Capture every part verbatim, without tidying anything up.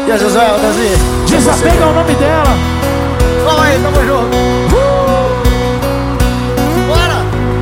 E a Josué, Davi? Desapega é o nome dela. Vamos aí, tamo junto. Uh! Bora!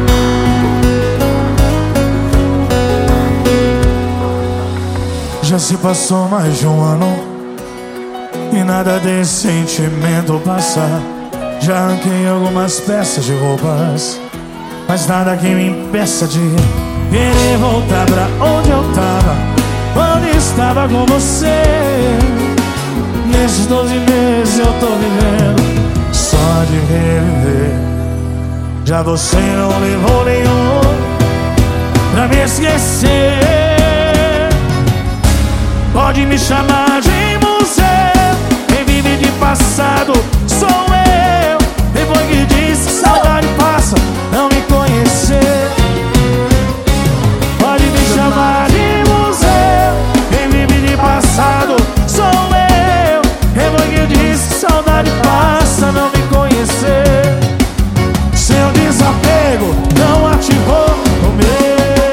Já se passou mais de um ano e nada desse sentimento passar. Já arranquei algumas peças de roupas, mas nada que me impeça de querer voltar pra onde eu tava quando estava com você. Nesses doze meses eu tô vivendo só de reviver. Já você não levou nenhum pra me esquecer. Pode me chamar de museu, quem vive de passado sou eu. Depois que disse que saudade passa, não me conhecer. Pode me chamar de museu, quem vive de passado sou eu. Depois que disse que saudade passa, não me conhecer. Seu desapego não ativou o meu.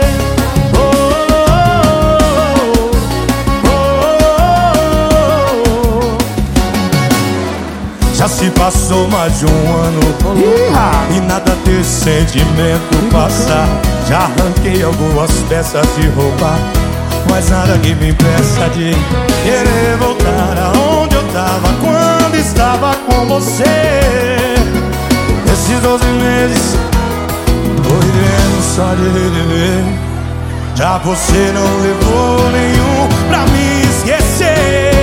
Já se passou mais de um ano e nada desse sentimento passar. Já arranquei algumas peças de roupa, mas nada que me impeça de querer voltar aonde eu tava quando estava com você. Esses doze meses tô vivendo só de reviver. Já você não levou nenhum pra me esquecer.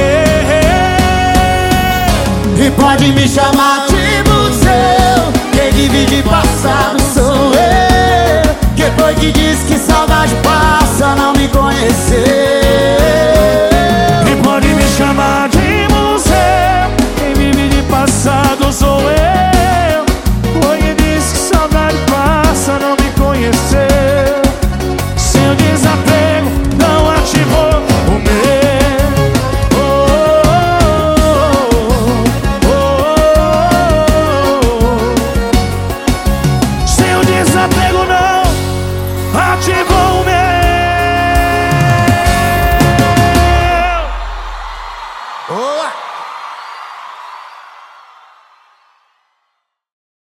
E pode me chamar de museu, quem vive de passado sou eu. Depois que diz que saudade passa, não me conhecer.